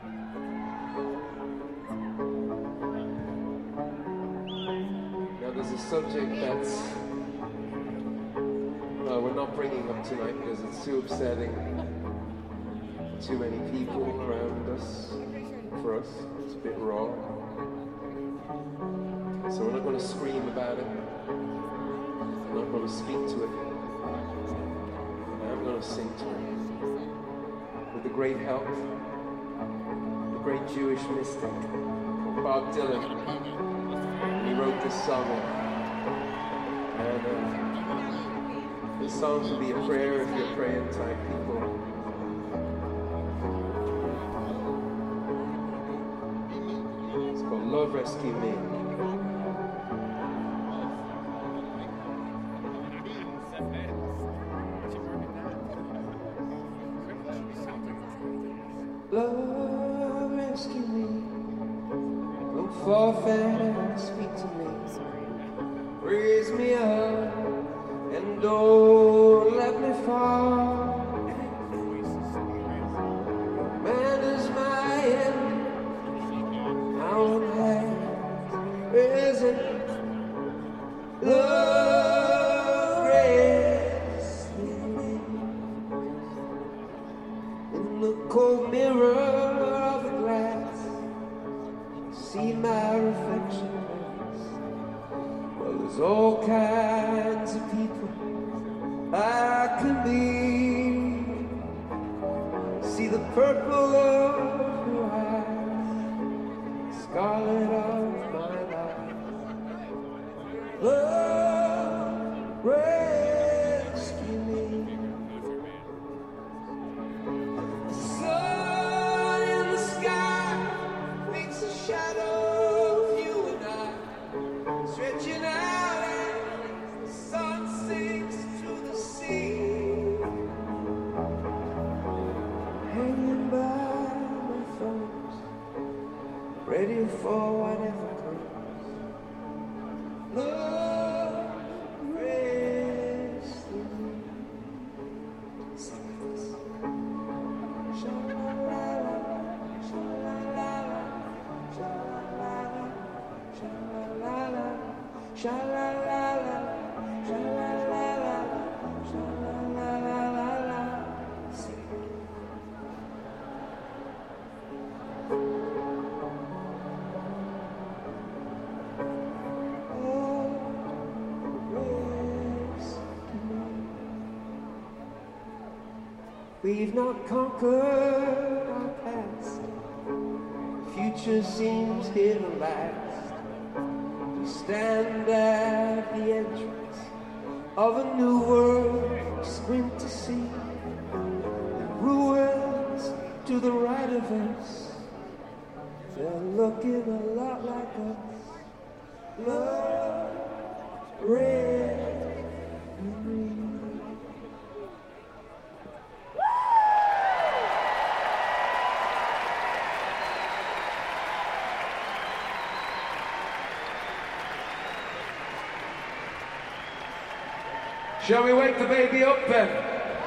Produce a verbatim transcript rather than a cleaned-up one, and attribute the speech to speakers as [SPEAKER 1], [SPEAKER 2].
[SPEAKER 1] Now there's a subject that's uh, we're not bringing up tonight because it's too upsetting. Too many people around us for us. It's a bit raw. So we're not going to scream about it. We're not going to speak to it. I'm going to sing to it. With the great help, the great Jewish mystic, Bob Dylan. He wrote this song. And uh, this song should be a prayer if you're praying type people. It's called Love Rescue Me. Love, rescue me. Don't forfeit and speak to me. Raise me up and don't let me fall. Man is my end. How has risen. Love, rescue me. In the cold mirror of the glass, see my reflection. Well, there's all kinds of people I can be. See the purple of your eyes, scarlet of my life. Love, rescue me. The sun in the sky makes a shadow of you and I, stretching out as the sun sinks to the sea. Hanging by my thumbs, ready for whatever comes. Love, rescue me. Sing with us. Sha-la-la-la, sha-la-la-la, sha-la-la-la, sha-la-la-la, sha-la-la-la, sha-la-la-la, sha-la-la-la-la. Sing. We've not conquered our past. Future seems here to last. We stand at the entrance of a new world, squint to see the ruins to the right of us. They're looking a lot like us. Love, red, and green. Shall we wake the baby up then?